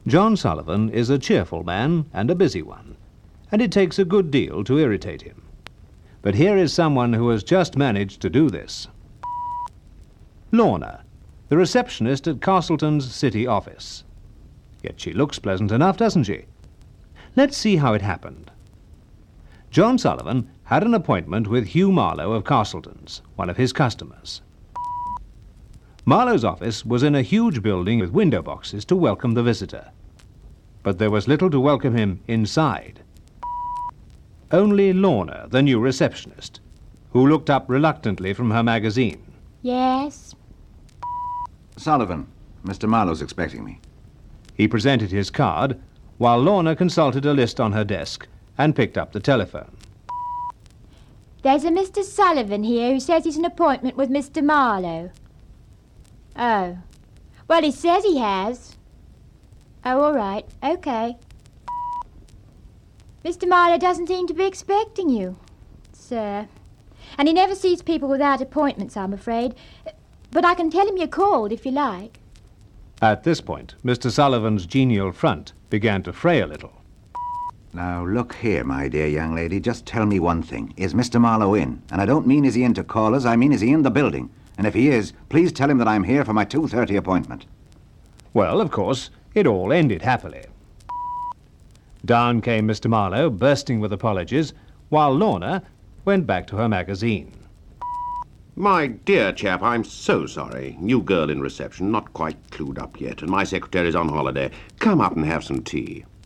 John Sullivan is a cheerful man and a busy one, and it takes a good deal to irritate him. But here is someone who has just managed to do this. Lorna, the receptionist at Castleton's city office. Yet she looks pleasant enough, doesn't she? Let's see how it happened. John Sullivan had an appointment with Hugh Marlowe of Castleton's, one of his customers. Marlowe's office was in a huge building with window boxes to welcome the visitor. But there was little to welcome him inside. Only Lorna, the new receptionist, who looked up reluctantly from her magazine. Yes? Sullivan, Mr. Marlowe's expecting me. He presented his card, while Lorna consulted a list on her desk and picked up the telephone. There's a Mr. Sullivan here who says he's an appointment with Mr. Marlowe. Oh. Well, he says he has. Oh, all right. Okay. Mr. Marlowe doesn't seem to be expecting you, sir. And he never sees people without appointments, I'm afraid. But I can tell him you called, if you like. At this point, Mr. Sullivan's genial front began to fray a little. Now, look here, my dear young lady, just tell me one thing. Is Mr. Marlowe in? And I don't mean is he in to call us, I mean is he in the building? And if he is, please tell him that I'm here for my 2:30 appointment. Well, of course, it all ended happily. Down came Mr. Marlowe, bursting with apologies, while Lorna went back to her magazine. My dear chap, I'm so sorry. New girl in reception, not quite clued up yet, and my secretary's on holiday. Come up and have some tea.